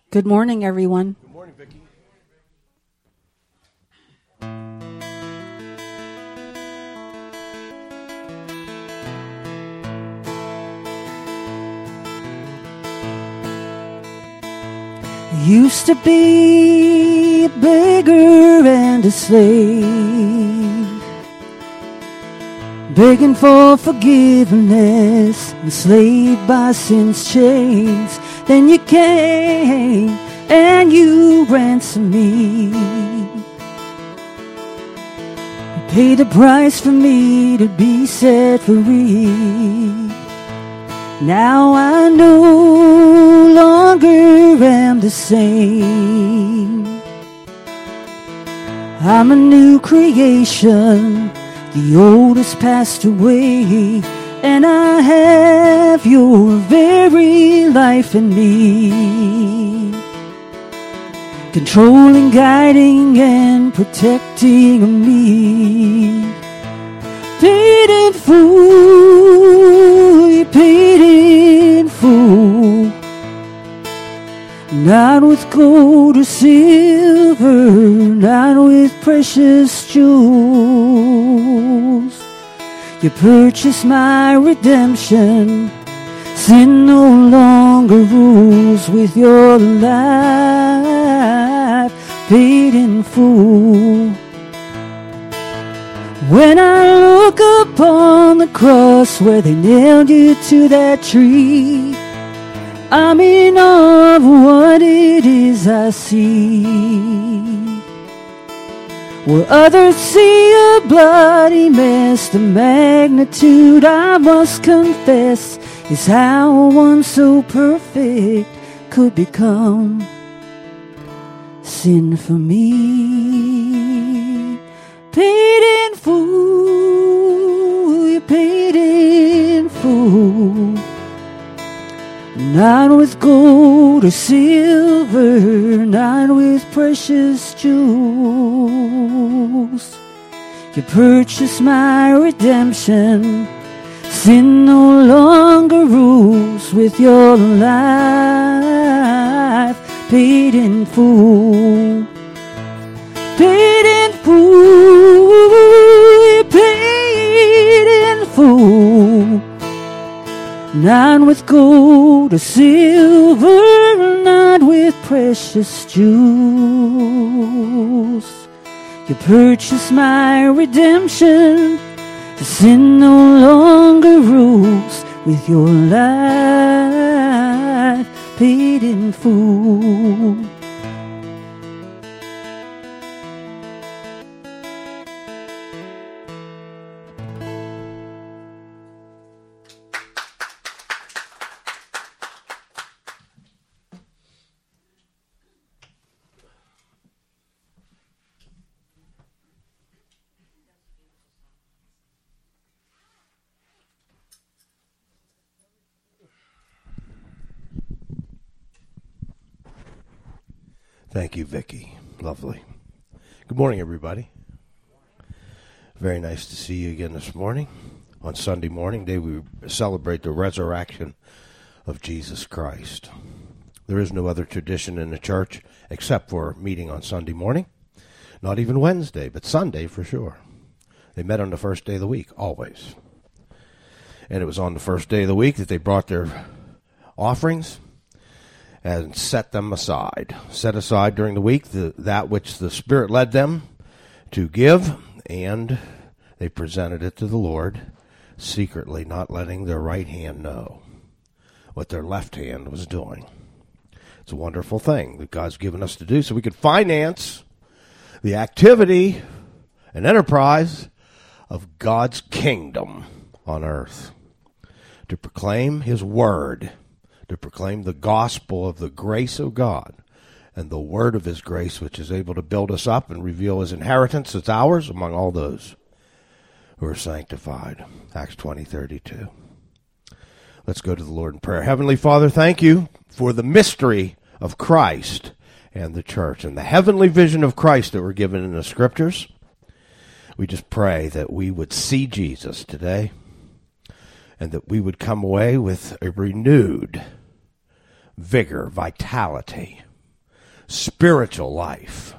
Good morning, everyone. Good morning, Vicki. Used to be a beggar and a slave, begging for forgiveness, enslaved by sin's chains. Then you came and you ransomed me. You paid the price for me to be set free. Now I no longer am the same. I'm a new creation. The old has passed away, and I have your very life in me, controlling, guiding, and protecting me. Paid in full, you paid in full. Not with gold or silver, not with precious jewels. You purchased my redemption. Sin no longer rules with your life, paid in full. When I look upon the cross where they nailed you to that tree, I'm in awe of what it is I see. Where others see a bloody mess, the magnitude I must confess is how one so perfect could become sin for me. Paid in full, you paid in full. Not with gold or silver, not with precious jewels. You purchased my redemption. Sin no longer rules with your life, paid in full. Paid in full, paid in full. Not with gold or silver, not with precious jewels. You purchased my redemption. Sin no longer rules with your life, paid in full. Thank you, Vicki. Lovely. Good morning, everybody. Very nice to see you again this morning. On Sunday morning, day we celebrate the resurrection of Jesus Christ. There is no other tradition in the church except for meeting on Sunday morning. Not even Wednesday, but Sunday for sure. They met on the first day of the week, always. And it was on the first day of the week that they brought their offerings and set aside during the week that which the Spirit led them to give, and they presented it to the Lord secretly, not letting their right hand know what their left hand was doing. It's a wonderful thing that God's given us to do so we could finance the activity and enterprise of God's kingdom on earth, to proclaim His word, to proclaim the gospel of the grace of God and the word of His grace, which is able to build us up and reveal His inheritance that's ours among all those who are sanctified. Acts 20:32. Let's go to the Lord in prayer. Heavenly Father, thank you for the mystery of Christ and the church and the heavenly vision of Christ that were given in the Scriptures. We just pray that we would see Jesus today and that we would come away with a renewed vigor, vitality, spiritual life,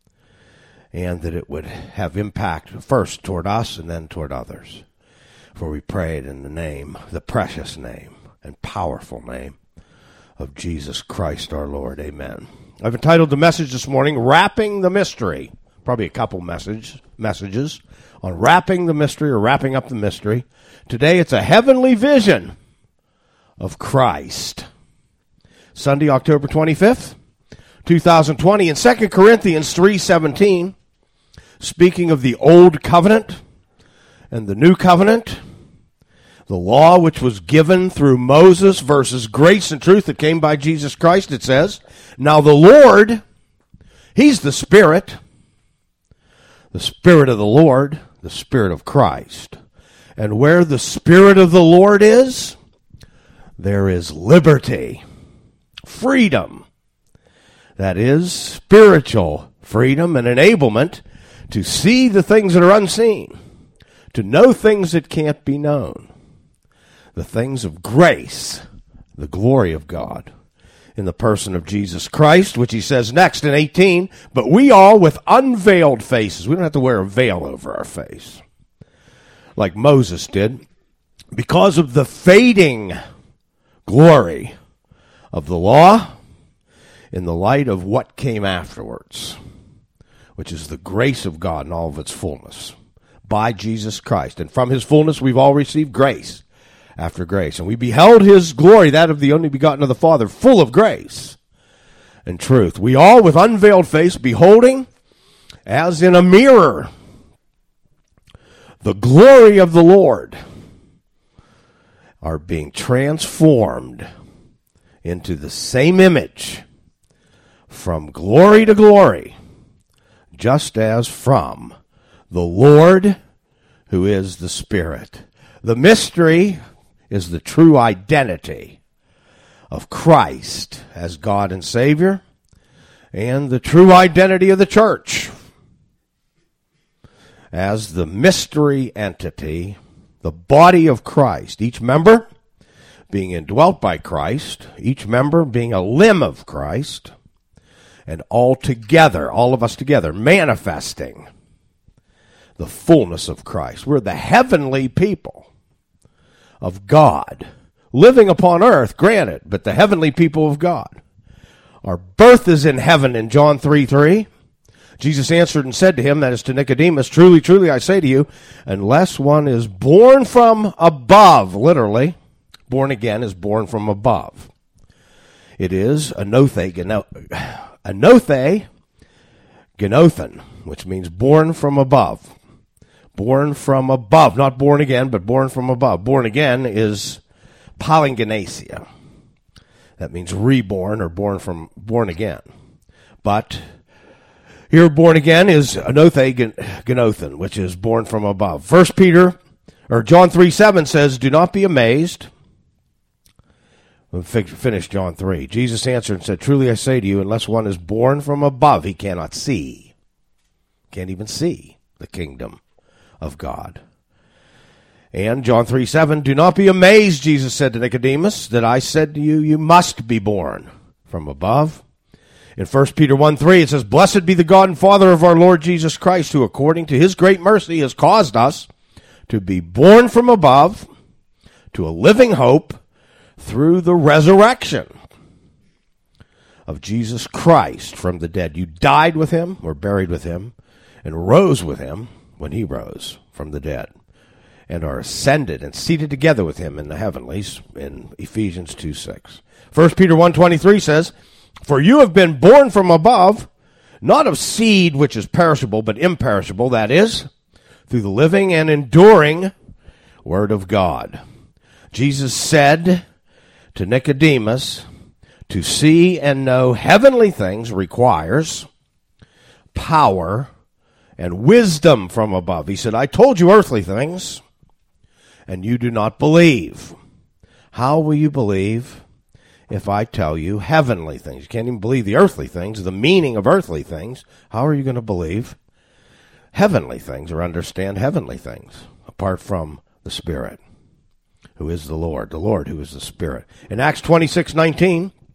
and that it would have impact first toward us and then toward others. For we prayed in the name, the precious name and powerful name of Jesus Christ our Lord. Amen. I've entitled the message this morning, Wrapping the Mystery. Probably a couple messages on wrapping the mystery or wrapping up the mystery. Today it's a heavenly vision of Christ. Sunday, October 25th, 2020. In 2 Corinthians 3:17, speaking of the Old Covenant and the New Covenant, the law which was given through Moses versus grace and truth that came by Jesus Christ, it says, now the Lord, He's the Spirit of the Lord, the Spirit of Christ. And where the Spirit of the Lord is, there is liberty, freedom. That is spiritual freedom and enablement to see the things that are unseen, to know things that can't be known, the things of grace, the glory of God in the person of Jesus Christ, which he says next in 18, but we all with unveiled faces. We don't have to wear a veil over our face like Moses did, because of the fading glory of the law in the light of what came afterwards, which is the grace of God in all of its fullness by Jesus Christ. And from his fullness we've all received grace after grace. And we beheld his glory, that of the only begotten of the Father, full of grace and truth. We all with unveiled face, beholding as in a mirror the glory of the Lord, are being transformed into the same image from glory to glory, just as from the Lord who is the Spirit. The mystery is the true identity of Christ as God and Savior, and the true identity of the church as the mystery entity, the body of Christ, each member being indwelt by Christ, each member being a limb of Christ, and all together, all of us together, manifesting the fullness of Christ. We're the heavenly people of God, living upon earth, granted, but the heavenly people of God. Our birth is in heaven in John 3:3. Jesus answered and said to him, that is to Nicodemus, truly, truly, I say to you, unless one is born from above, literally, born again is born from above. It is anothe genothen, which means born from above. Born from above, not born again, but born from above. Born again is palingenesia. That means reborn or born again. But here, born again is anothe genothen, which is born from above. John 3:7 says, do not be amazed. We'll finish John 3. Jesus answered and said, truly I say to you, unless one is born from above, he cannot see. Can't even see the kingdom of God. And John 3:7, do not be amazed, Jesus said to Nicodemus, that I said to you, you must be born from above. In 1 Peter 1:3, it says, blessed be the God and Father of our Lord Jesus Christ, who according to his great mercy has caused us to be born from above to a living hope through the resurrection of Jesus Christ from the dead. You died with him, or buried with him, and rose with him when he rose from the dead, and are ascended and seated together with him in the heavenlies, in Ephesians 2:6. 1 Peter 1:23 says, for you have been born from above, not of seed which is perishable, but imperishable, that is, through the living and enduring Word of God. Jesus said to Nicodemus, to see and know heavenly things requires power and wisdom from above. He said, I told you earthly things, and you do not believe. How will you believe if I tell you heavenly things? You can't even believe the earthly things, the meaning of earthly things. How are you going to believe heavenly things or understand heavenly things apart from the Spirit, who is the Lord who is the Spirit? In Acts 26:19,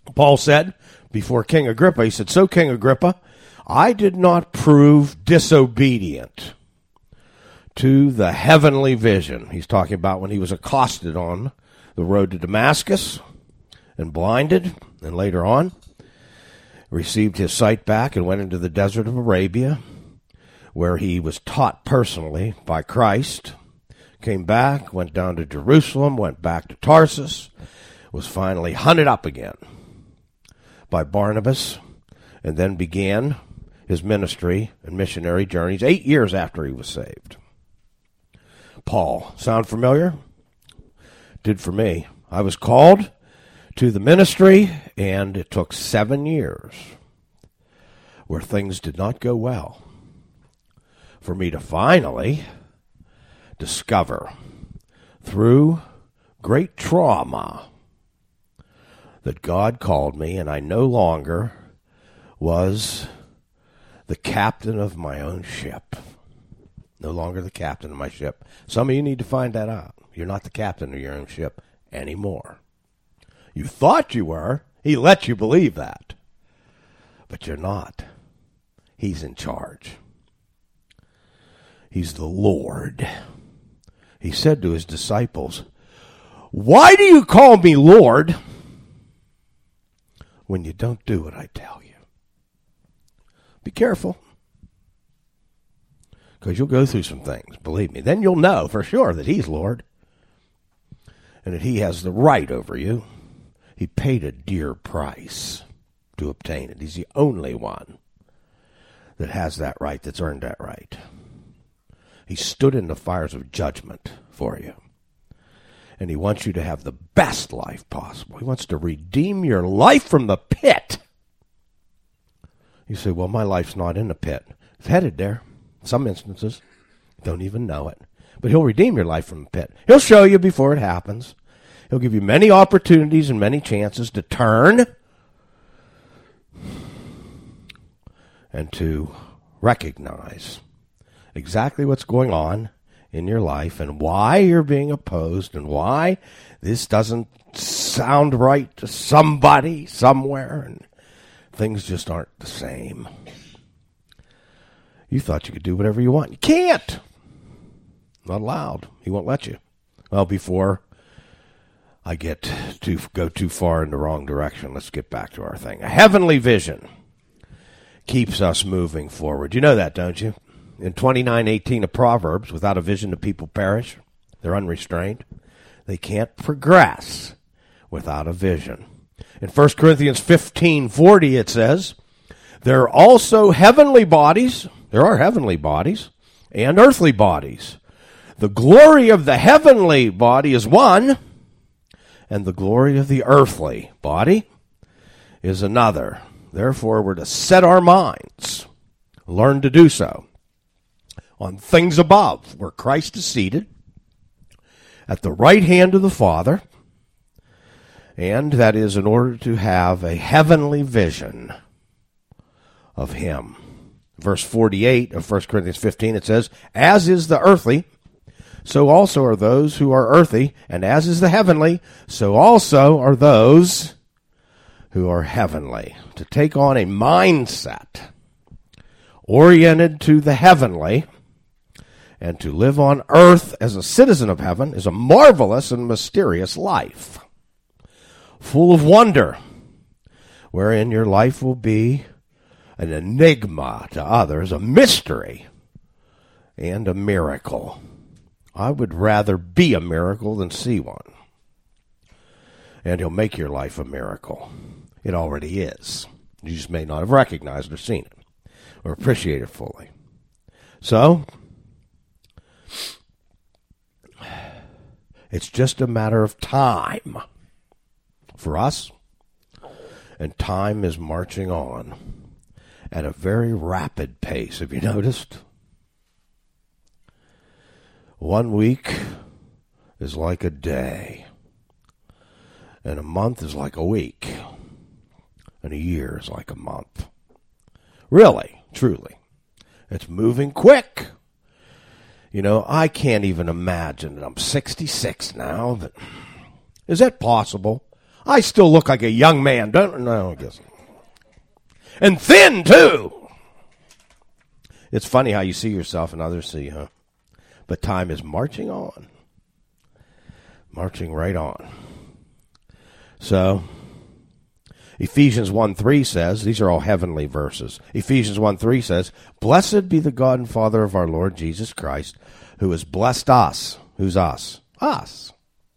Paul said before King Agrippa, he said, "So, King Agrippa, I did not prove disobedient to the heavenly vision." He's talking about when he was accosted on the road to Damascus and blinded, and later on received his sight back and went into the desert of Arabia, where he was taught personally by Christ, came back, went down to Jerusalem, went back to Tarsus, was finally hunted up again by Barnabas, and then began his ministry and missionary journeys 8 years after he was saved. Paul, sound familiar? Did for me. I was called to the ministry, and it took 7 years where things did not go well for me to finally discover, through great trauma, that God called me, and I no longer was the captain of my own ship. No longer the captain of my ship. Some of you need to find that out. You're not the captain of your own ship anymore. You thought you were. He let you believe that. But you're not. He's in charge. He's the Lord. He said to his disciples, "Why do you call me Lord when you don't do what I tell you?" Be careful, because you'll go through some things, believe me. Then you'll know for sure that he's Lord and that he has the right over you. He paid a dear price to obtain it. He's the only one that has that right, that's earned that right. He stood in the fires of judgment for you. And he wants you to have the best life possible. He wants to redeem your life from the pit. You say, "Well, my life's not in the pit." It's headed there. Some instances, don't even know it. But he'll redeem your life from the pit. He'll show you before it happens. He'll give you many opportunities and many chances to turn and to recognize exactly what's going on in your life and why you're being opposed and why this doesn't sound right to somebody somewhere and things just aren't the same. You thought you could do whatever you want. You can't. Not allowed. He won't let you. Well, before I get to go too far in the wrong direction, let's get back to our thing. A heavenly vision keeps us moving forward. You know that, don't you? In 29:18 of Proverbs, without a vision the people perish. They're unrestrained. They can't progress without a vision. In 1 Corinthians 15:40 it says, there are also heavenly bodies, there are heavenly bodies, and earthly bodies. The glory of the heavenly body is one, and the glory of the earthly body is another. Therefore, we're to set our minds, learn to do so, on things above, where Christ is seated at the right hand of the Father, and that is in order to have a heavenly vision of him. Verse 48 of 1 Corinthians 15, it says, as is the earthly, so also are those who are earthy, and as is the heavenly, so also are those who are heavenly. To take on a mindset oriented to the heavenly and to live on earth as a citizen of heaven is a marvelous and mysterious life, full of wonder, wherein your life will be an enigma to others, a mystery, and a miracle. I would rather be a miracle than see one. And he'll make your life a miracle. It already is. You just may not have recognized or seen it or appreciate it fully. So, it's just a matter of time for us, and time is marching on at a very rapid pace. Have you noticed? 1 week is like a day, and a month is like a week, and a year is like a month. Really, truly. It's moving quick. You know, I can't even imagine that I'm 66 now. Is that possible? I still look like a young man, don't no, I guess. And thin, too. It's funny how you see yourself and others see you, huh? But time is marching on. Marching right on. So, Ephesians 1:3 says, these are all heavenly verses. Ephesians 1:3 says, "Blessed be the God and Father of our Lord Jesus Christ, who has blessed us." Who's us? Us.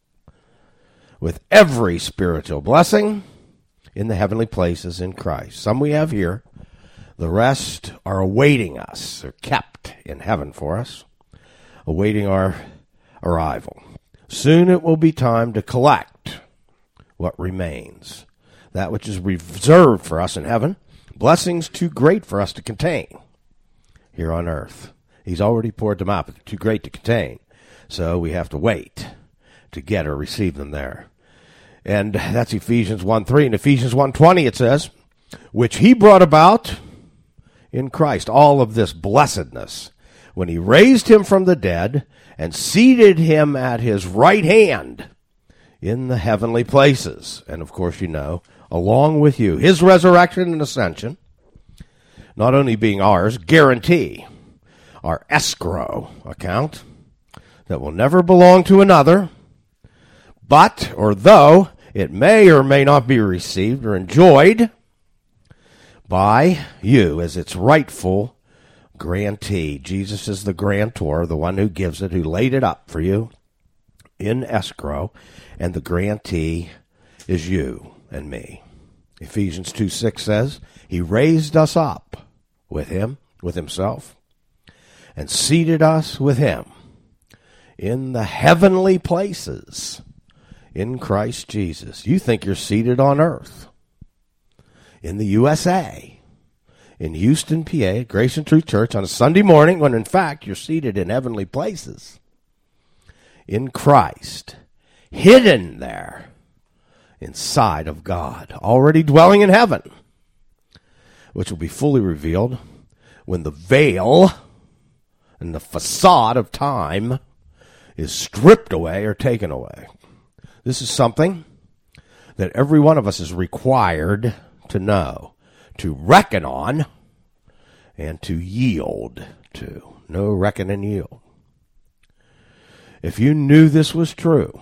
"With every spiritual blessing in the heavenly places in Christ." Some we have here. The rest are awaiting us. They're kept in heaven for us, awaiting our arrival. Soon it will be time to collect what remains, that which is reserved for us in heaven, blessings too great for us to contain here on earth. He's already poured them out, but they're too great to contain. So we have to wait to get or receive them there. And that's Ephesians 1:3. In Ephesians 1:20 it says, "Which he brought about in Christ," all of this blessedness, "when he raised him from the dead and seated him at his right hand in the heavenly places." And of course, you know, along with you, his resurrection and ascension, not only being ours, guarantee our escrow account that will never belong to another, but, or though, it may or may not be received or enjoyed by you as its rightful grantee. Jesus is the grantor, the one who gives it, who laid it up for you in escrow, and the grantee is you and me. Ephesians 2:6 says, "He raised us up with him, with himself, and seated us with him in the heavenly places in Christ Jesus." You think you're seated on earth, in the USA, in Houston, PA, at Grace and Truth Church on a Sunday morning, when in fact you're seated in heavenly places in Christ, hidden there inside of God, already dwelling in heaven, which will be fully revealed when the veil and the facade of time is stripped away or taken away. This is something that every one of us is required to know, to reckon on, and to yield to. No reckon and yield. If you knew this was true,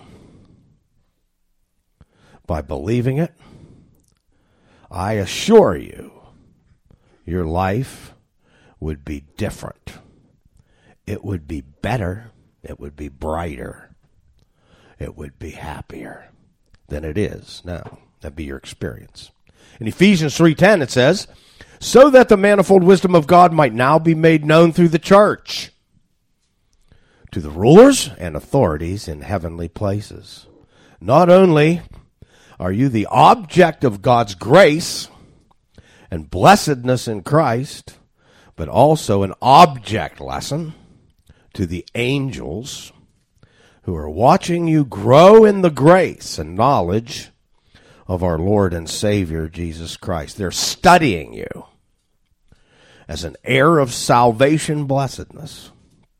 by believing it, I assure you, your life would be different. It would be better. It would be brighter. It would be happier than it is now. That'd be your experience. In Ephesians 3:10 it says, "So that the manifold wisdom of God might now be made known through the church to the rulers and authorities in heavenly places." Not only are you the object of God's grace and blessedness in Christ, but also an object lesson to the angels who are watching you grow in the grace and knowledge of our Lord and Savior, Jesus Christ. They're studying you as an heir of salvation blessedness,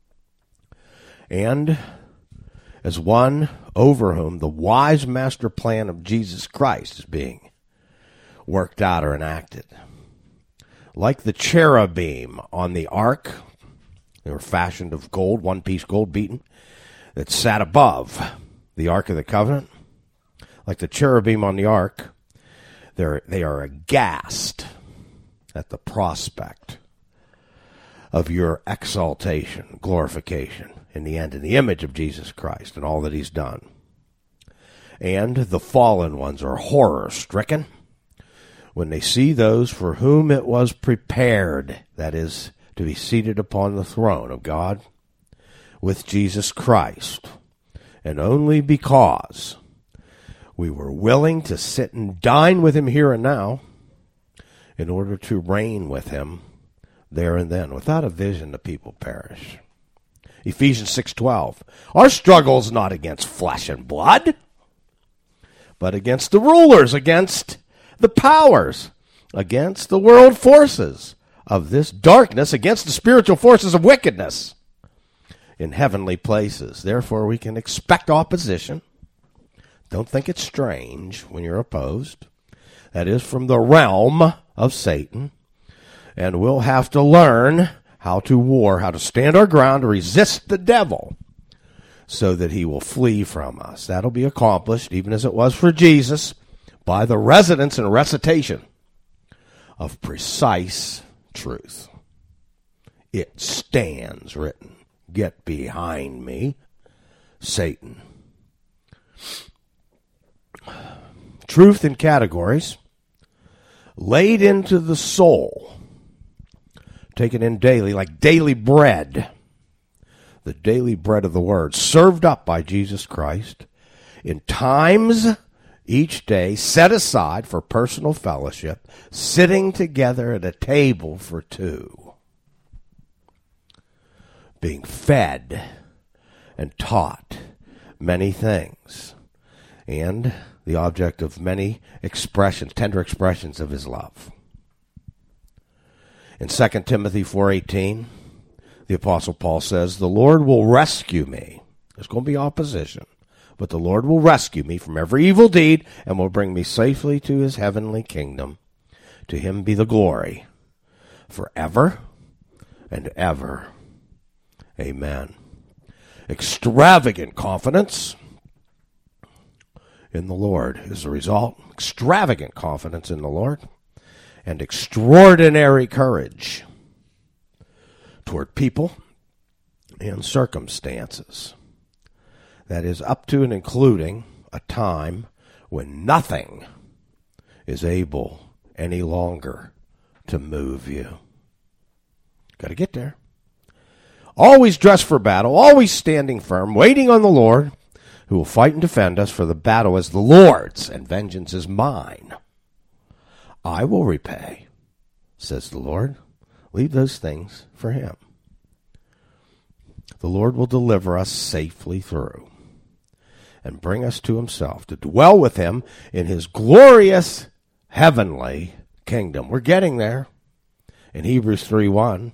and as one over whom the wise master plan of Jesus Christ is being worked out or enacted. Like the cherubim on the ark, they were fashioned of gold, one-piece gold beaten, that sat above the Ark of the Covenant. Like the cherubim on the ark, they are aghast at the prospect of your exaltation, glorification, in the end, in the image of Jesus Christ and all that he's done. And the fallen ones are horror-stricken when they see those for whom it was prepared, that is, to be seated upon the throne of God with Jesus Christ, and only because we were willing to sit and dine with him here and now in order to reign with him there and then. Without a vision, the people perish. Ephesians 6:12, "Our struggle is not against flesh and blood, but against the rulers, against the powers, against the world forces of this darkness, against the spiritual forces of wickedness in heavenly places." Therefore, we can expect opposition Don't think it's strange when you're opposed. That is from the realm of Satan. And we'll have to learn how to war, how to stand our ground, to resist the devil so that he will flee from us. That'll be accomplished, even as it was for Jesus, by the residence and recitation of precise truth. It stands written, "Get behind me, Satan." Truth in categories laid into the soul, taken in daily, like daily bread, the daily bread of the Word, served up by Jesus Christ in times each day set aside for personal fellowship, sitting together at a table for two, being fed and taught many things, and the object of many expressions, tender expressions of his love. In 2 Timothy 4:18, the Apostle Paul says, "The Lord will rescue me." There's going to be opposition, but the Lord will rescue me from every evil deed and will bring me safely to his heavenly kingdom. To him be the glory forever and ever. Amen. Extravagant confidence in the Lord is the result. Extravagant confidence in the Lord and extraordinary courage toward people and circumstances. That is up to and including a time when nothing is able any longer to move you. Got to get there. Always dressed for battle, always standing firm, waiting on the Lord, who will fight and defend us, for the battle is the Lord's, and vengeance is mine. I will repay, says the Lord. Leave those things for him. The Lord will deliver us safely through and bring us to himself, to dwell with him in his glorious heavenly kingdom. We're getting there. In Hebrews 3:1,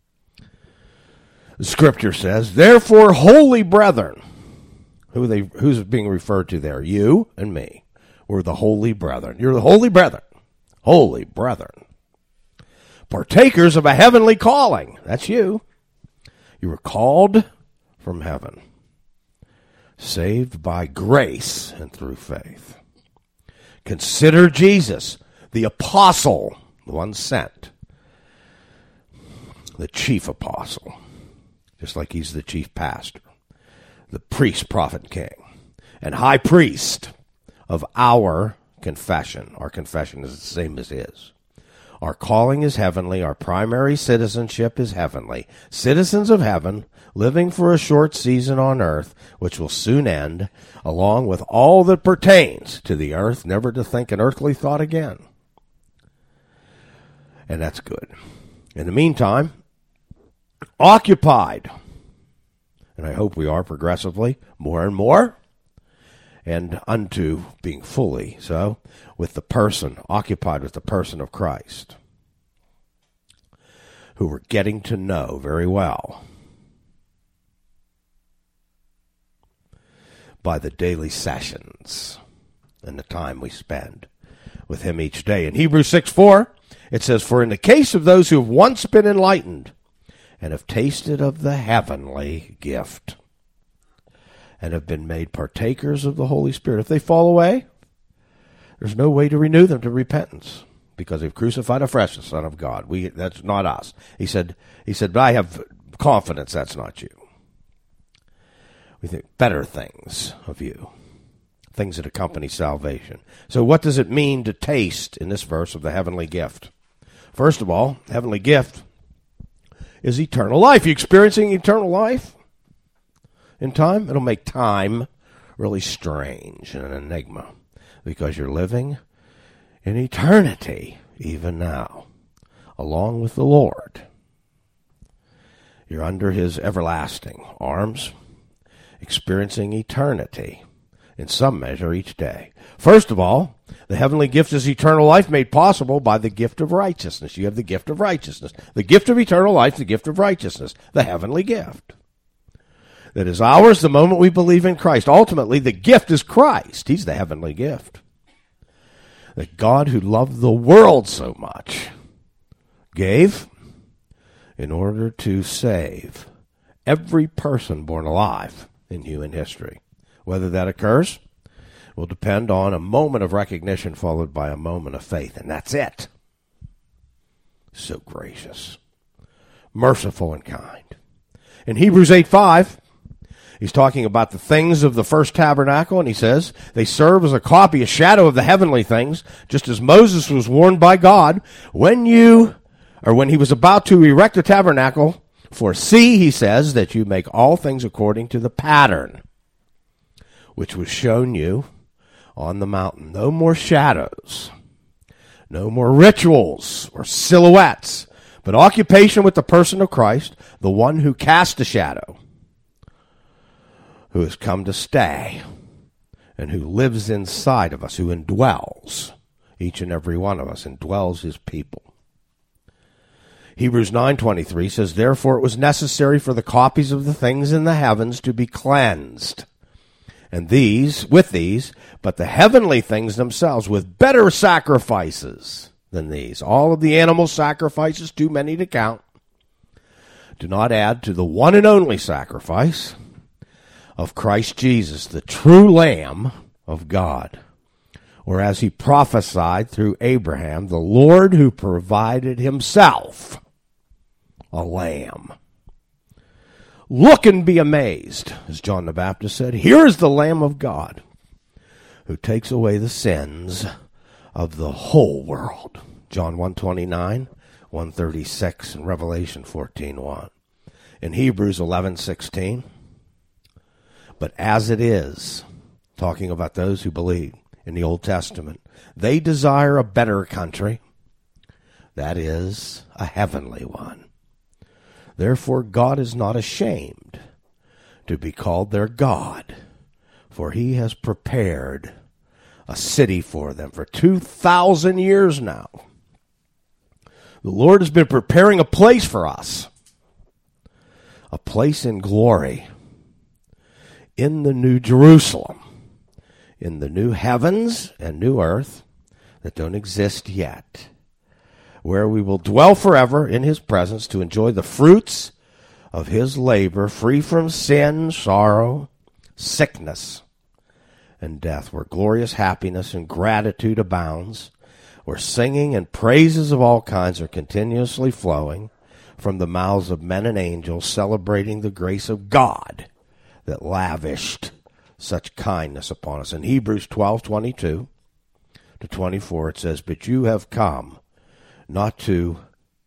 the scripture says, "Therefore, holy brethren," who's being referred to there? You and me. We're the holy brethren. You're the holy brethren. Holy brethren. Partakers of a heavenly calling. That's you. You were called from heaven, saved by grace and through faith. Consider Jesus, the apostle, the one sent, the chief apostle, just like he's the chief pastor, the priest, prophet, king, and high priest of our confession. Our confession is the same as his. Our calling is heavenly. Our primary citizenship is heavenly. Citizens of heaven, living for a short season on earth, which will soon end, along with all that pertains to the earth, never to think an earthly thought again. And that's good. In the meantime, occupied, and I hope we are progressively, more and more, and unto being fully so, with the person, occupied with the person of Christ, who we're getting to know very well by the daily sessions and the time we spend with him each day. In Hebrews 6:4, it says, "For in the case of those who have once been enlightened and have tasted of the heavenly gift and have been made partakers of the Holy Spirit, if they fall away, there's no way to renew them to repentance, because they've crucified afresh the Son of God." That's not us. He said, but I have confidence that's not you. We think better things of you, things that accompany salvation. So what does it mean to taste in this verse of the heavenly gift? First of all, heavenly gift is eternal life. You experiencing eternal life in time? It'll make time really strange and an enigma, because you're living in eternity even now, along with the Lord. You're under his everlasting arms, experiencing eternity in some measure each day. First of all, the heavenly gift is eternal life made possible by the gift of righteousness. You have the gift of righteousness. The gift of eternal life, the gift of righteousness, the heavenly gift. that is ours the moment we believe in Christ. Ultimately, the gift is Christ. He's the heavenly gift. That God, who loved the world so much, gave in order to save every person born alive in human history. Whether that occurs will depend on a moment of recognition followed by a moment of faith, and that's it. So gracious, merciful, and kind. In Hebrews 8:5, he's talking about the things of the first tabernacle, and he says, they serve as a copy, a shadow of the heavenly things, just as Moses was warned by God when he was about to erect the tabernacle. For see, he says, that you make all things according to the pattern which was shown you on the mountain. No more shadows, no more rituals or silhouettes, but occupation with the person of Christ, the one who cast a shadow, who has come to stay, and who lives inside of us, who indwells each and every one of us, indwells his people. Hebrews 9:23 says, therefore it was necessary for the copies of the things in the heavens to be cleansed, and with these, but the heavenly things themselves with better sacrifices than these. All of the animal sacrifices, too many to count, do not add to the one and only sacrifice of Christ Jesus, the true Lamb of God. Or as he prophesied through Abraham, the Lord who provided himself a lamb. Look and be amazed, as John the Baptist said. Here is the Lamb of God who takes away the sins of the whole world. John 1:29, 1:36, and Revelation 14:1. In Hebrews 11:16, but as it is, talking about those who believe in the Old Testament, they desire a better country, that is, a heavenly one. Therefore God is not ashamed to be called their God, for he has prepared a city for them for 2,000 years now. The Lord has been preparing a place for us, a place in glory, in the New Jerusalem, in the new heavens and new earth that don't exist yet, where we will dwell forever in his presence to enjoy the fruits of his labor, free from sin, sorrow, sickness, and death, where glorious happiness and gratitude abounds, where singing and praises of all kinds are continuously flowing from the mouths of men and angels, celebrating the grace of God that lavished such kindness upon us. In Hebrews 12:22 to 24, it says, but you have come not to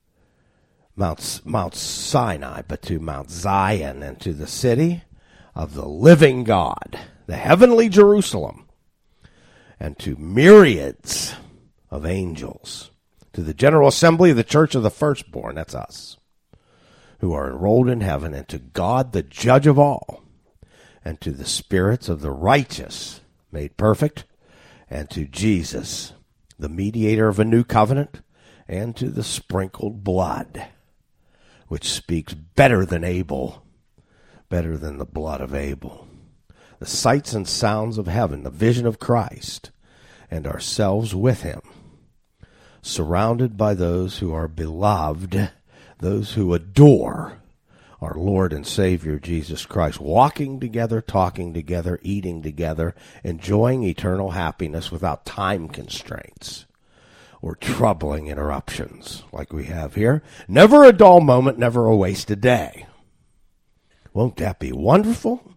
Mount Sinai, but to Mount Zion, and to the city of the living God, the heavenly Jerusalem, and to myriads of angels, to the general assembly of the church of the firstborn, that's us, who are enrolled in heaven, and to God the judge of all, and to the spirits of the righteous made perfect, and to Jesus, the mediator of a new covenant, and to the sprinkled blood, which speaks better than Abel, better than the blood of Abel. The sights and sounds of heaven, the vision of Christ, and ourselves with him, surrounded by those who are beloved, those who adore our Lord and Savior Jesus Christ, walking together, talking together, eating together, enjoying eternal happiness without time constraints or troubling interruptions like we have here. Never a dull moment, never a wasted day. Won't that be wonderful?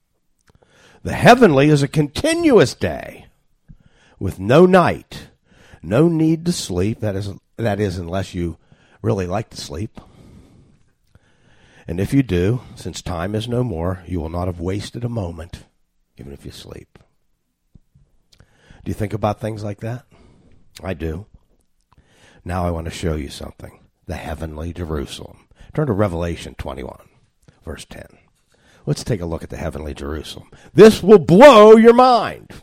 The heavenly is a continuous day with no night, no need to sleep. That is unless you really like to sleep. And if you do, since time is no more, you will not have wasted a moment, even if you sleep. Do you think about things like that? I do. Now I want to show you something. The heavenly Jerusalem. Turn to Revelation 21, verse 10. Let's take a look at the heavenly Jerusalem. This will blow your mind.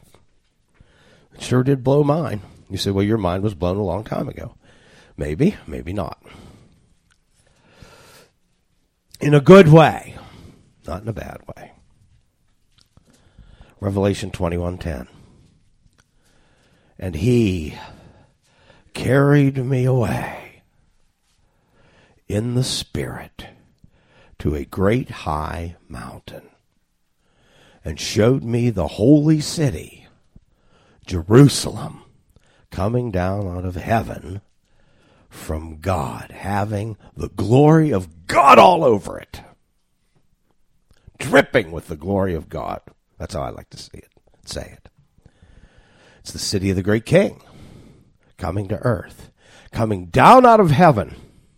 It sure did blow mine. You say, well, your mind was blown a long time ago. Maybe, maybe not. In a good way. not in a bad way. Revelation 21:10. And he carried me away in the Spirit to a great high mountain, and showed me the holy city, Jerusalem, coming down out of heaven from God, having the glory of God all over it, dripping with the glory of God. That's how I like to say it. It's the city of the great King, coming to earth, coming down out of heaven,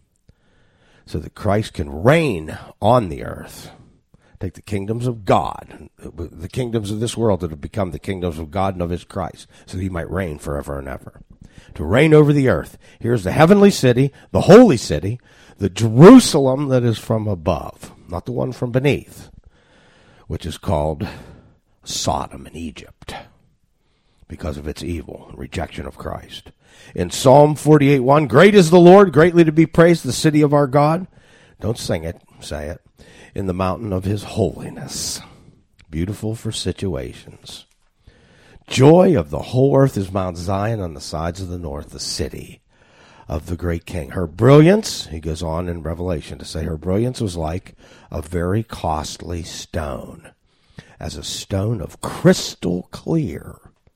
so that Christ can reign on the earth. Take the kingdoms of God, the kingdoms of this world that have become the kingdoms of God and of his Christ, so that he might reign forever and ever. To reign over the earth. Here's the heavenly city, the holy city, the Jerusalem that is from above, not the one from beneath, which is called Sodom in Egypt, because of its evil and rejection of Christ. In Psalm 48:1, great is the Lord, greatly to be praised, the city of our God. Don't sing it, say it. In the mountain of his holiness. Beautiful for situations. Joy of the whole earth is Mount Zion on the sides of the north, the city of the great King. Her brilliance, he goes on in Revelation to say, her brilliance was like a very costly stone, as a stone of crystal clear.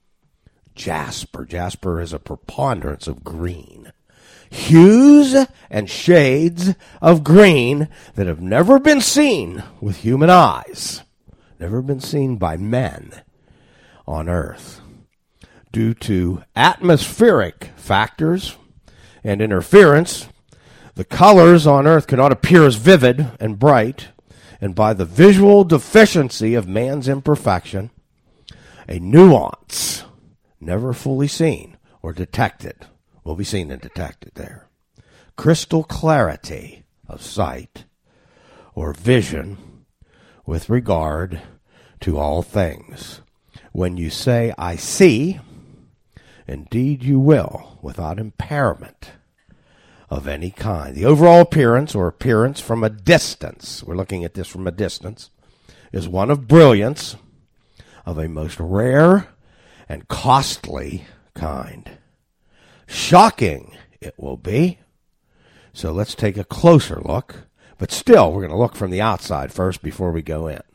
Jasper. Jasper is a preponderance of green. Hues and shades of green that have never been seen with human eyes, never been seen by men on earth. Due to atmospheric factors and interference, the colors on earth cannot appear as vivid and bright, and by the visual deficiency of man's imperfection, a nuance never fully seen or detected will be seen and detected there. Crystal clarity of sight or vision with regard to all things. When you say, I see, indeed you will, without impairment of any kind. The overall appearance or appearance from a distance, we're looking at this from a distance, is one of brilliance of a most rare and costly kind. Shocking it will be. So let's take a closer look. But still, we're going to look from the outside first before we go in.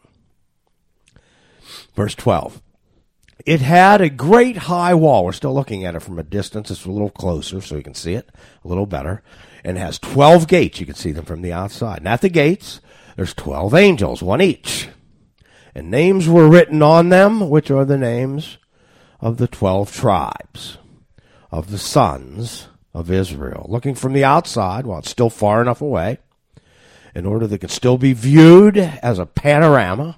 Verse 12. It had a great high wall. We're still looking at it from a distance. It's a little closer so you can see it a little better. And it has 12 gates. You can see them from the outside. And at the gates, there's 12 angels, one each. And names were written on them, which are the names of the 12 tribes of the sons of Israel. Looking from the outside, while it's still far enough away, in order that it can still be viewed as a panorama.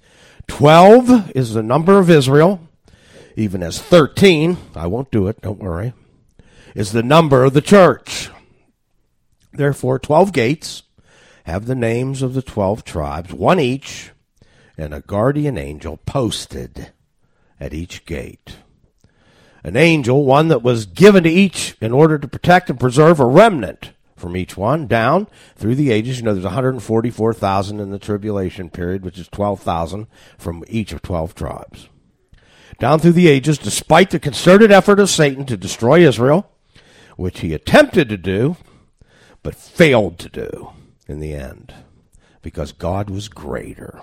12 is the number of Israel, even as 13, I won't do it, don't worry, is the number of the church. Therefore, 12 gates have the names of the 12 tribes, one each, and a guardian angel posted at each gate. An angel, one that was given to each in order to protect and preserve a remnant from each one down through the ages. You know, there's 144,000 in the tribulation period, which is 12,000 from each of 12 tribes. Down through the ages, despite the concerted effort of Satan to destroy Israel, which he attempted to do, but failed to do in the end, because God was greater.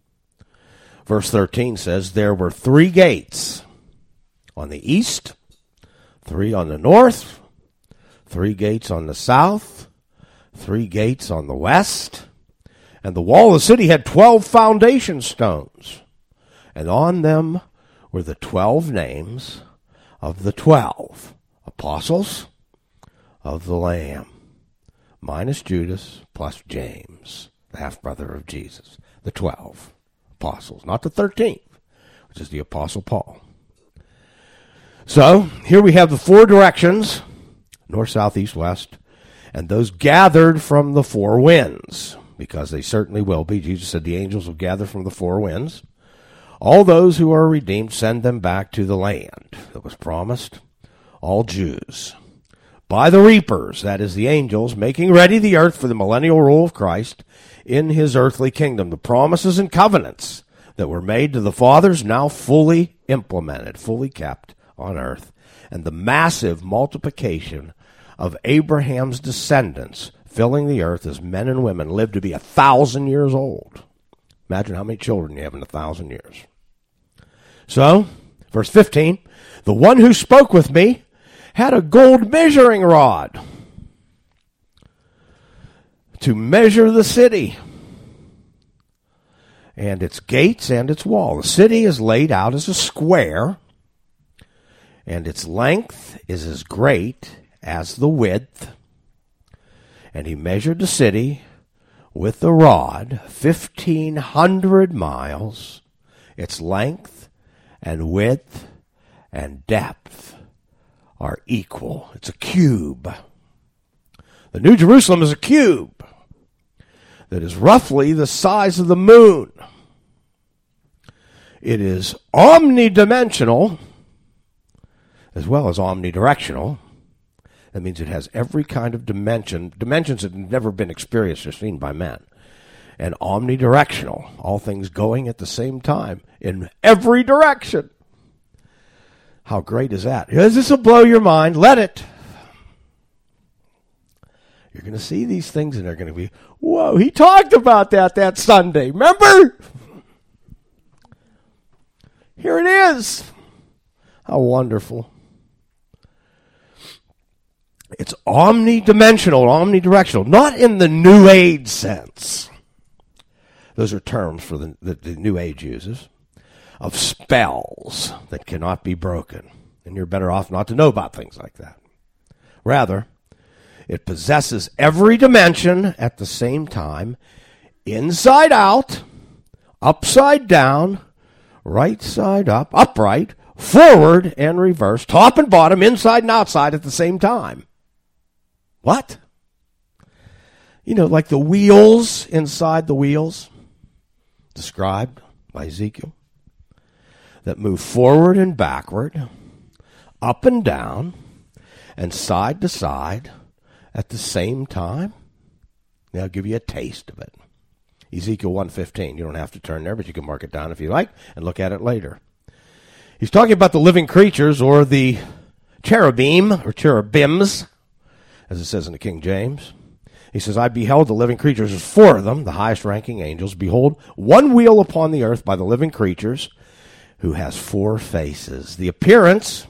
Verse 13 says, there were 3 gates on the east, 3 on the north, 3 gates on the south, 3 gates on the west, and the wall of the city had 12 foundation stones, and on them were the 12 names of the 12 apostles of the Lamb, minus Judas plus James, the half-brother of Jesus, the 12 apostles, not the 13th, which is the Apostle Paul. So, here we have the 4 directions, north, south, east, west, and those gathered from the 4 winds, because they certainly will be. Jesus said the angels will gather from the 4 winds. All those who are redeemed, send them back to the land that was promised, all Jews. by the reapers, that is the angels, making ready the earth for the millennial rule of Christ in his earthly kingdom. The promises and covenants that were made to the fathers now fully implemented, fully kept on earth, and the massive multiplication of Abraham's descendants filling the earth as men and women lived to be 1,000 years old. Imagine how many children you have in 1,000 years. So, verse 15, the one who spoke with me had a gold measuring rod to measure the city and its gates and its wall. The city is laid out as a square, and its length is as great as the width. And he measured the city with the rod, 1,500 miles. Its length and width and depth are equal. It's a cube. The New Jerusalem is a cube that is roughly the size of the moon. It is omnidimensional as well as omnidirectional. That means it has every kind of dimensions that have never been experienced or seen by man. And omnidirectional, all things going at the same time in every direction. How great is that? This will blow your mind. Let it. You're going to see these things and they're going to be, whoa, he talked about that Sunday. Remember? Here it is. How wonderful. It's omnidimensional, omnidirectional, not in the New Age sense. Those are terms for the New Age uses, of spells that cannot be broken. And you're better off not to know about things like that. Rather, it possesses every dimension at the same time, inside out, upside down, right side up, upright, forward and reverse, top and bottom, inside and outside at the same time. What? You know, like the wheels inside the wheels, described by Ezekiel, that move forward and backward, up and down, and side to side at the same time. I'll give you a taste of it. Ezekiel 1:15. You don't have to turn there, but you can mark it down if you like and look at it later. He's talking about the living creatures, or the cherubim, or cherubims, as it says in the King James. He says, I beheld the living creatures, as four of them, the highest-ranking angels. Behold, one wheel upon the earth by the living creatures, who has four faces. The appearance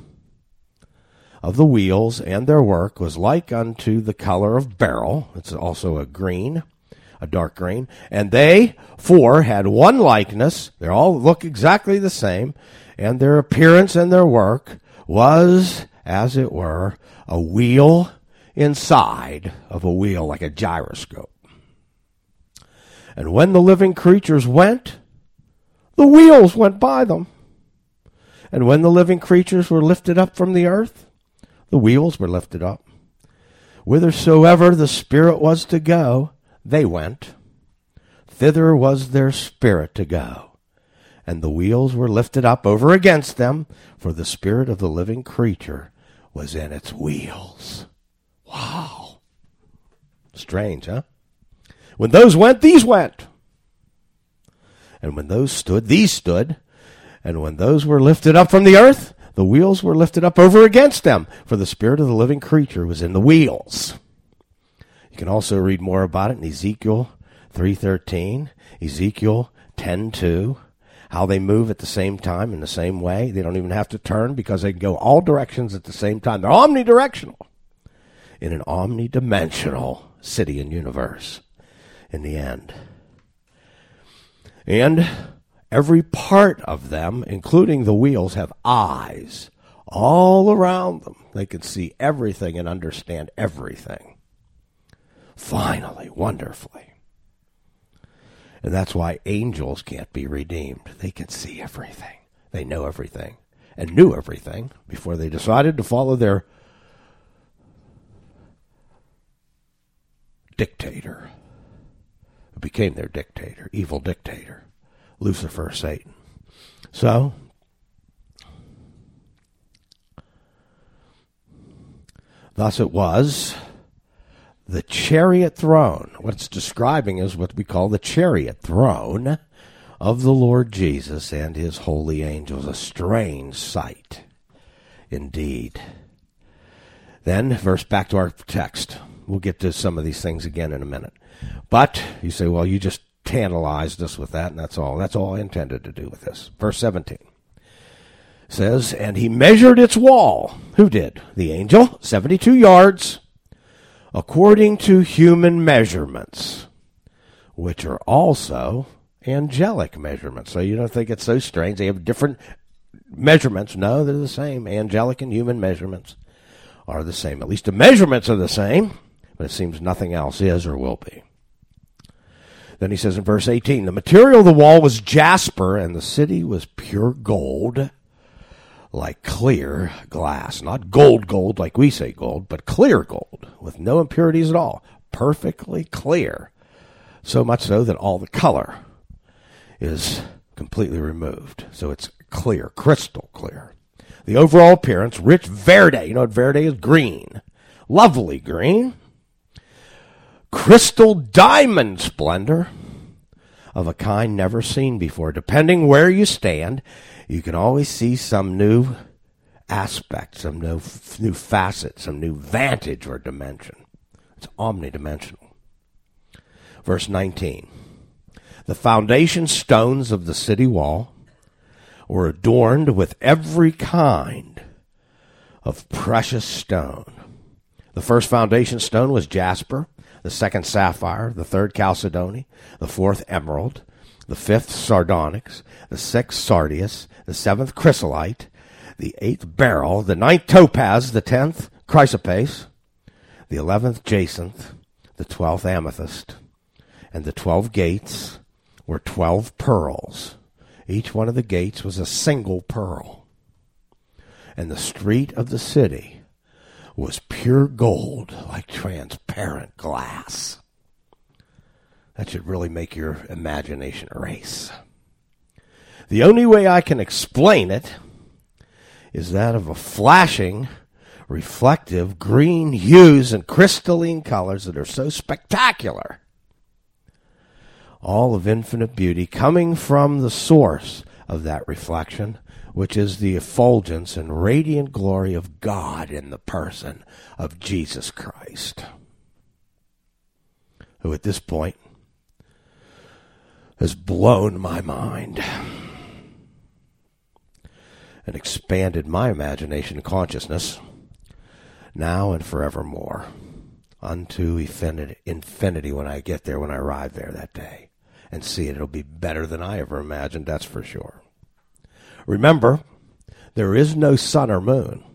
of the wheels and their work was like unto the color of beryl. It's also a green, a dark green. And they four had one likeness. They all look exactly the same. And their appearance and their work was, as it were, a wheel inside of a wheel, like a gyroscope. And when the living creatures went, the wheels went by them. And when the living creatures were lifted up from the earth, the wheels were lifted up. Whithersoever the Spirit was to go, they went. Thither was their spirit to go. And the wheels were lifted up over against them, for the spirit of the living creature was in its wheels. Wow. Strange, huh? When those went, these went. And when those stood, these stood. And when those were lifted up from the earth, the wheels were lifted up over against them, for the spirit of the living creature was in the wheels. You can also read more about it in Ezekiel 3:13, Ezekiel 10:2, how they move at the same time in the same way. They don't even have to turn because they can go all directions at the same time. They're omnidirectional in an omnidimensional city and universe in the end. And every part of them, including the wheels, have eyes all around them. They can see everything and understand everything. Finally, wonderfully. And that's why angels can't be redeemed. They can see everything. They know everything and knew everything before they decided to follow their dictator, who became their dictator, evil dictator, Lucifer, Satan. So, Thus it was the chariot throne. What it's describing is what we call the chariot throne of the Lord Jesus and his holy angels. A strange sight indeed. Then, back to our text. We'll get to some of these things again in a minute. But you say, well, you just tantalized us with that, and that's all. That's all I intended to do with this. Verse 17 says, and he measured its wall. Who did? The angel, 72 yards, according to human measurements, which are also angelic measurements. So you don't think it's so strange. They have different measurements. No, they're the same. Angelic and human measurements are the same. At least the measurements are the same, but it seems nothing else is or will be. Then he says in verse 18, the material of the wall was jasper, and the city was pure gold, like clear glass. Not gold like we say gold, but clear gold, with no impurities at all. Perfectly clear. So much so that all the color is completely removed. So it's clear, crystal clear. The overall appearance, rich verde. You know what verde is? Green. Lovely green. Crystal diamond splendor of a kind never seen before. Depending where you stand, you can always see some new aspect, some new facet, some new vantage or dimension. It's omnidimensional. Verse 19. The foundation stones of the city wall were adorned with every kind of precious stone. The first foundation stone was jasper, the second sapphire, the third chalcedony, the fourth emerald, the fifth sardonyx, the sixth sardius, the seventh chrysolite, the eighth beryl, the ninth topaz, the 10th chrysoprase, the 11th jacinth, the 12th amethyst, and the 12 gates were 12 pearls. Each one of the gates was a single pearl. And the street of the city was pure gold, like transparent glass. That should really make your imagination race. The only way I can explain it is that of a flashing, reflective green hues and crystalline colors that are so spectacular. All of infinite beauty coming from the source of that reflection, which is the effulgence and radiant glory of God in the person of Jesus Christ, who at this point has blown my mind and expanded my imagination and consciousness now and forevermore unto infinity when I get there, when I arrive there that day and see it. It'll be better than I ever imagined, that's for sure. Remember, there is no sun or moon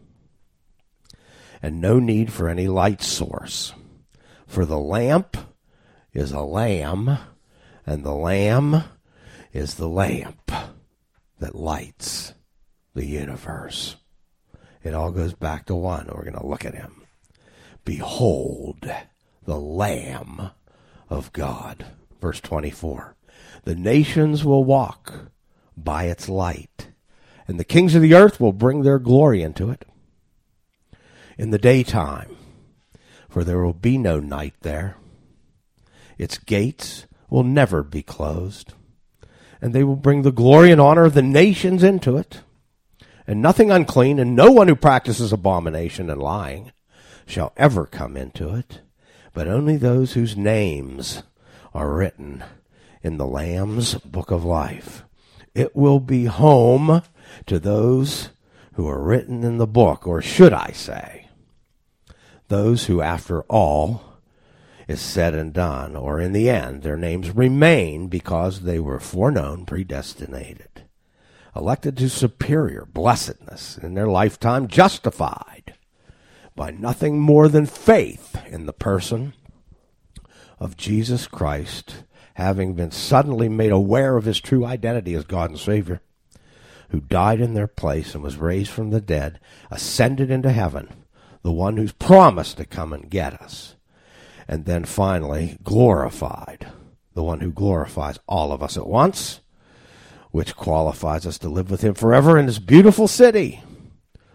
and no need for any light source, for the lamp is a lamb, and the lamb is the lamp that lights the universe. It all goes back to one. We're going to look at him. Behold the Lamb of God. Verse 24. The nations will walk by its light, and the kings of the earth will bring their glory into it. In the daytime, for there will be no night there. Its gates will never be closed, and they will bring the glory and honor of the nations into it. And nothing unclean, and no one who practices abomination and lying shall ever come into it, but only those whose names are written in the Lamb's book of life. It will be home to those who are written in the book, or should I say, those who after all is said and done, or in the end, their names remain because they were foreknown, predestinated, elected to superior blessedness in their lifetime, justified by nothing more than faith in the person of Jesus Christ, having been suddenly made aware of his true identity as God and Savior, who died in their place and was raised from the dead, ascended into heaven, the one who's promised to come and get us, and then finally glorified, the one who glorifies all of us at once, which qualifies us to live with him forever in this beautiful city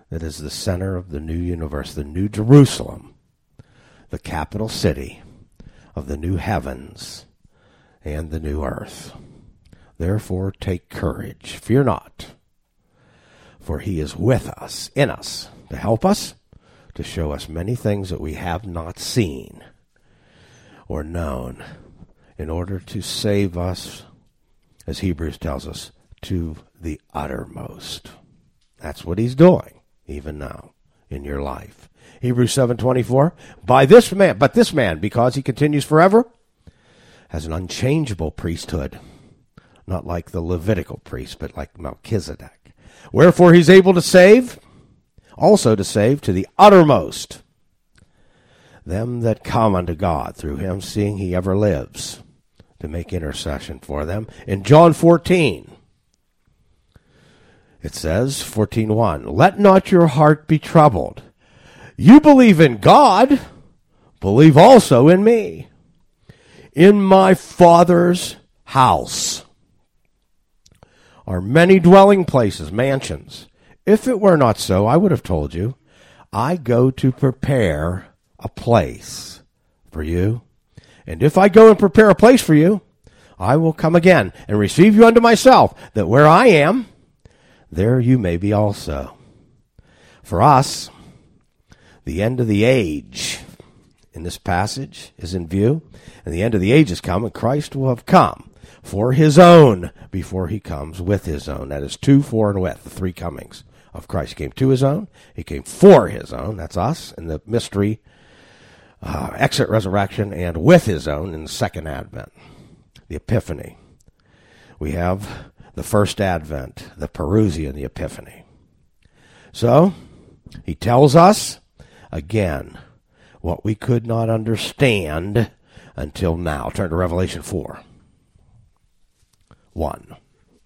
that is the center of the new universe, the new Jerusalem, the capital city of the new heavens and the new earth. Therefore take courage, fear not, for he is with us, in us, to help us, to show us many things that we have not seen or known, in order to save us, as Hebrews tells us, to the uttermost. That's what he's doing, even now, in your life. Hebrews 7:24, but this man, because he continues forever, has an unchangeable priesthood, not like the Levitical priest, but like Melchizedek. Wherefore he's able to save, also to save to the uttermost them that come unto God through him, seeing he ever lives to make intercession for them. In John 14, it says, 14:1, let not your heart be troubled. You believe in God, believe also in me. In my Father's house are many dwelling places, mansions. If it were not so, I would have told you, I go to prepare a place for you. And if I go and prepare a place for you, I will come again and receive you unto myself, that where I am, there you may be also. For us, the end of the age in this passage is in view, and the end of the age has come, and Christ will have come for his own before he comes with his own. That is to, for, and with, the three comings of Christ. He came to his own, he came for his own, that's us, in the mystery, exit resurrection, and with his own in the second advent, the Epiphany. We have the first advent, the Parousia, and the Epiphany. So, he tells us, again, what we could not understand until now. Turn to Revelation 4:1.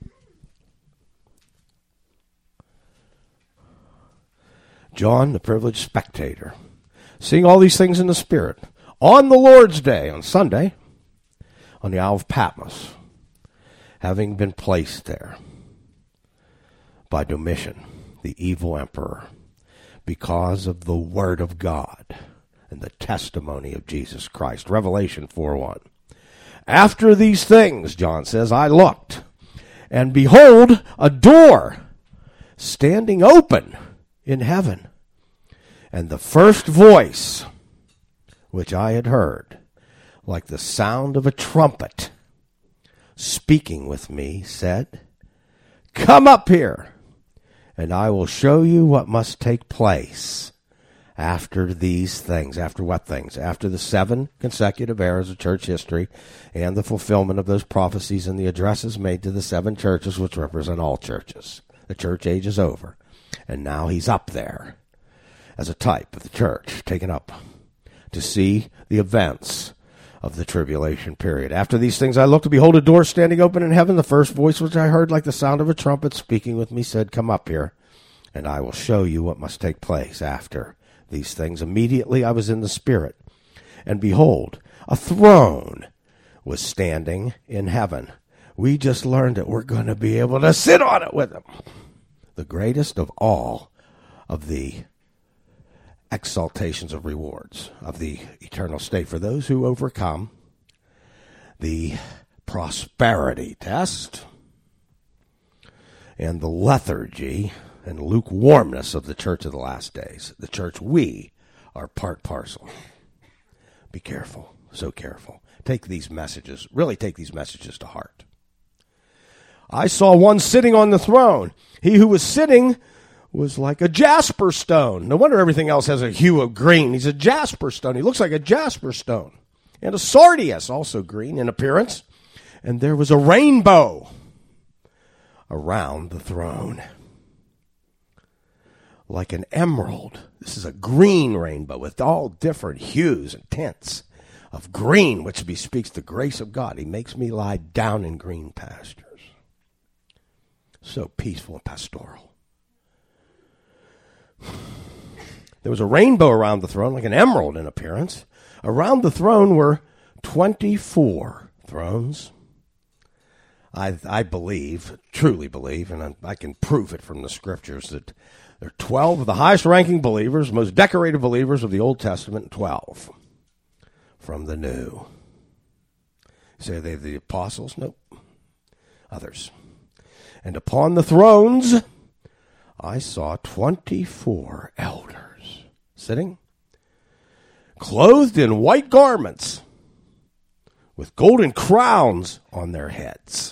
John, the privileged spectator, seeing all these things in the Spirit, on the Lord's Day, on Sunday, on the Isle of Patmos, having been placed there by Domitian, the evil emperor, because of the word of God and the testimony of Jesus Christ. Revelation 4:1. After these things, John says, I looked, and behold, a door standing open in heaven. And the first voice which I had heard, like the sound of a trumpet, speaking with me, said, come up here, and I will show you what must take place after these things. After what things? After the 7 consecutive eras of church history and the fulfillment of those prophecies and the addresses made to the 7 churches, which represent all churches. The church age is over, and now he's up there as a type of the church, taken up to see the events of the tribulation period. After these things I looked, to behold, a door standing open in heaven. The first voice which I heard, like the sound of a trumpet speaking with me, said, come up here, and I will show you what must take place after these things. Immediately I was in the Spirit, and behold, a throne was standing in heaven. We just learned that we're going to be able to sit on it with him. The greatest of all of the exaltations of rewards of the eternal state for those who overcome the prosperity test and the lethargy and lukewarmness of the church of the last days. The church we are part parcel. Be careful, so careful. Take these messages to heart. I saw one sitting on the throne. He who was sitting was like a jasper stone. No wonder everything else has a hue of green. He's a jasper stone. He looks like a jasper stone. And a sardius, also green in appearance. And there was a rainbow around the throne, like an emerald. This is a green rainbow with all different hues and tints of green, which bespeaks the grace of God. He makes me lie down in green pastures. So peaceful and pastoral. There was a rainbow around the throne, like an emerald in appearance. Around the throne were 24 thrones. I believe, truly believe, and I can prove it from the scriptures, that There are 12 of the highest-ranking believers, most decorated believers of the Old Testament, and 12 from the New. Say they the apostles? Nope. Others. And upon the thrones I saw 24 elders sitting, clothed in white garments, with golden crowns on their heads.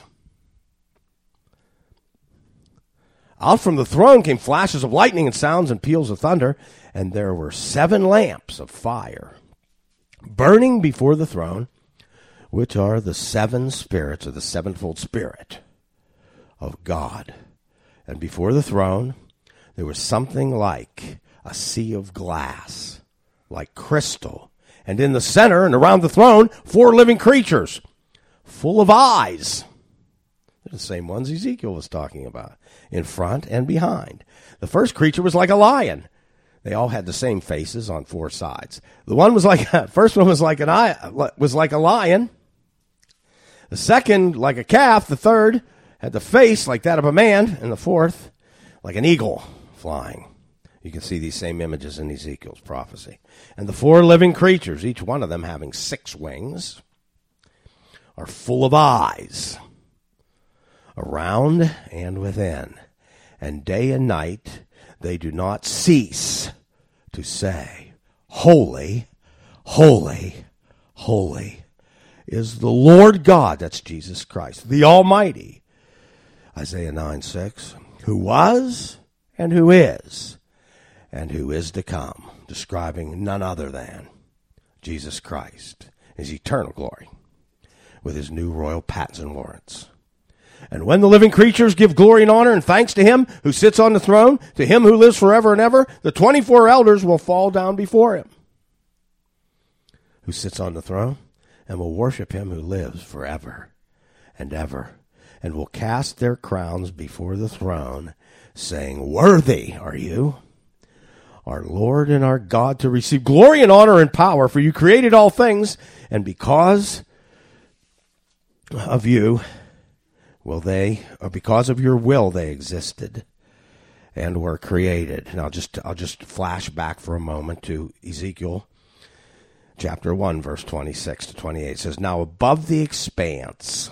Out from the throne came flashes of lightning and sounds and peals of thunder, and there were 7 lamps of fire burning before the throne, which are the 7 spirits, or the sevenfold Spirit of God. And before the throne there was something like a sea of glass, like crystal. And in the center and around the throne, 4 living creatures, full of eyes. They're the same ones Ezekiel was talking about, in front and behind. The first creature was like a lion. They all had the same faces on 4 sides. The one was like, first one was like a lion. The second, like a calf. The third had the face like that of a man. And the fourth, like an eagle flying. You can see these same images in Ezekiel's prophecy. And the 4 living creatures, each one of them having 6 wings, are full of eyes, around and within. And day and night they do not cease to say, Holy, holy, holy is the Lord God, that's Jesus Christ, the Almighty. Isaiah 9:6, who was and who is to come, describing none other than Jesus Christ, his eternal glory, with his new royal patents and warrants. And when the living creatures give glory and honor and thanks to him who sits on the throne, to him who lives forever and ever, the 24 elders will fall down before him, who sits on the throne, and will worship him who lives forever and ever, and will cast their crowns before the throne, saying, Worthy are you, our Lord and our God, to receive glory and honor and power, for you created all things, and because of you because of your will they existed and were created. And I'll just flash back for a moment to Ezekiel chapter 1, verse 26 to 28. It says, Now above the expanse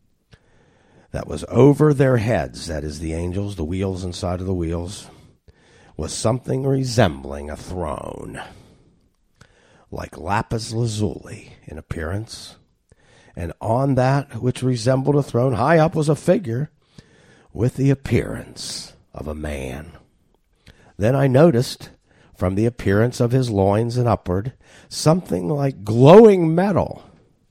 that was over their heads, that is the angels, the wheels inside of the wheels, was something resembling a throne, like lapis lazuli in appearance. And on that which resembled a throne, high up was a figure with the appearance of a man. Then I noticed, from the appearance of his loins and upward, something like glowing metal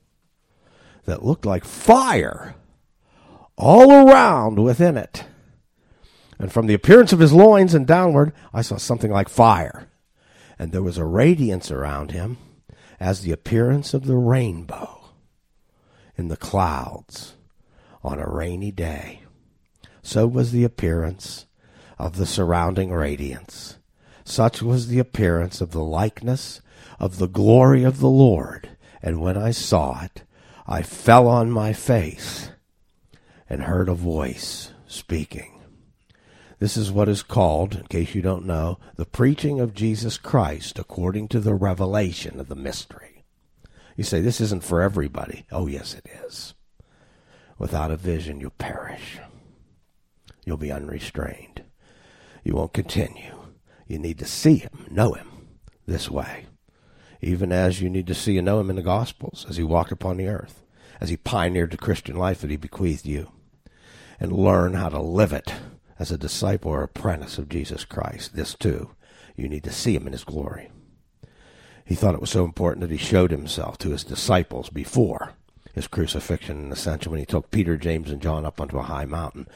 that looked like fire all around within it. And from the appearance of his loins and downward, I saw something like fire. And there was a radiance around him as the appearance of the rainbow in the clouds on a rainy day. So was the appearance of the surrounding radiance. Such was the appearance of the likeness of the glory of the Lord. And when I saw it, I fell on my face and heard a voice speaking. This is what is called, in case you don't know, the preaching of Jesus Christ according to the revelation of the mystery. You say, this isn't for everybody. Oh, yes, it is. Without a vision, you'll perish. You'll be unrestrained. You won't continue. You need to see him, know him this way. Even as you need to see and know him in the Gospels, as he walked upon the earth, as he pioneered the Christian life that he bequeathed you, and learn how to live it as a disciple or apprentice of Jesus Christ. This, too, you need to see him in his glory. He thought it was so important that he showed himself to his disciples before his crucifixion and ascension, when he took Peter, James, and John up onto a high mountain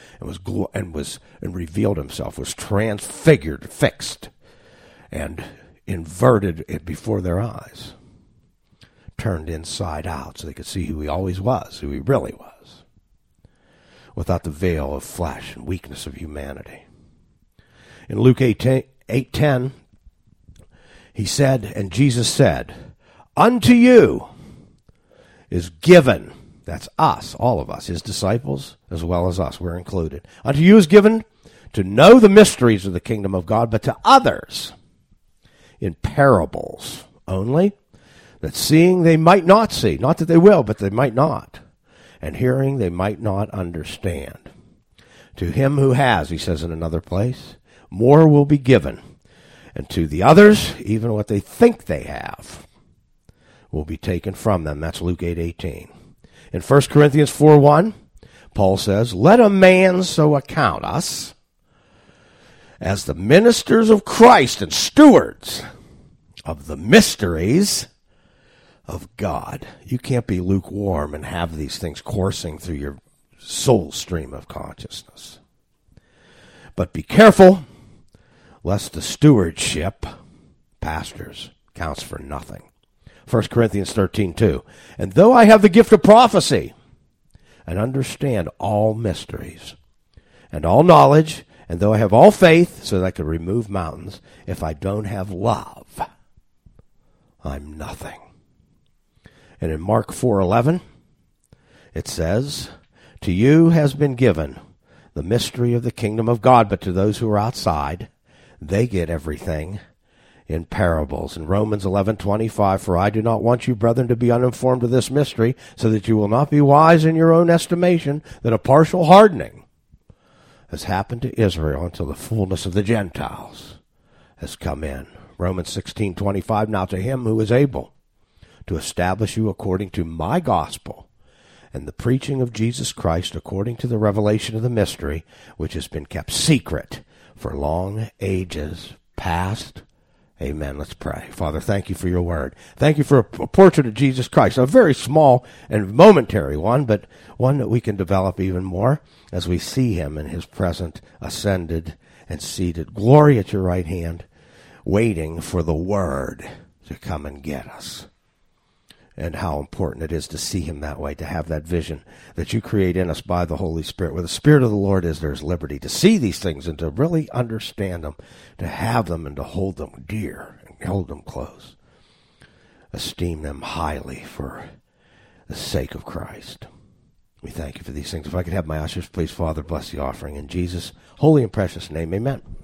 and revealed himself, was transfigured, fixed, and inverted it before their eyes, turned inside out so they could see who he always was, who he really was, without the veil of flesh and weakness of humanity. In Luke 8:10, he said, and Jesus said, Unto you is given, that's us, all of us, his disciples, as well as us, we're included. Unto you is given to know the mysteries of the kingdom of God, but to others in parables only, that seeing they might not see, not that they will, but they might not, and hearing they might not understand. To him who has, he says in another place, more will be given, and to the others, even what they think they have, will be taken from them. That's Luke 8:18. In 1 Corinthians 4:1, Paul says, let a man so account us as the ministers of Christ and stewards of the mysteries of God. You can't be lukewarm and have these things coursing through your soul stream of consciousness. But be careful lest the stewardship, pastors, counts for nothing. 1 Corinthians 13:2. And though I have the gift of prophecy and understand all mysteries and all knowledge, and though I have all faith so that I could remove mountains, if I don't have love, I'm nothing. And in Mark 4:11, it says, to you has been given the mystery of the kingdom of God, but to those who are outside, they get everything in parables. In Romans 11:25, for I do not want you, brethren, to be uninformed of this mystery, so that you will not be wise in your own estimation, that a partial hardening has happened to Israel until the fullness of the Gentiles has come in. Romans 16:25, now to him who is able to establish you according to my gospel and the preaching of Jesus Christ according to the revelation of the mystery, which has been kept secret for long ages past. Amen. Let's pray. Father, thank you for your word. Thank you for a portrait of Jesus Christ, a very small and momentary one, but one that we can develop even more as we see him in his present, ascended and seated glory at your right hand, waiting for the word to come and get us. And how important it is to see him that way, to have that vision that you create in us by the Holy Spirit. Where the Spirit of the Lord is, there's liberty to see these things and to really understand them, to have them and to hold them dear and hold them close. Esteem them highly for the sake of Christ. We thank you for these things. If I could have my ushers, please, Father, bless the offering. In Jesus' holy and precious name, amen.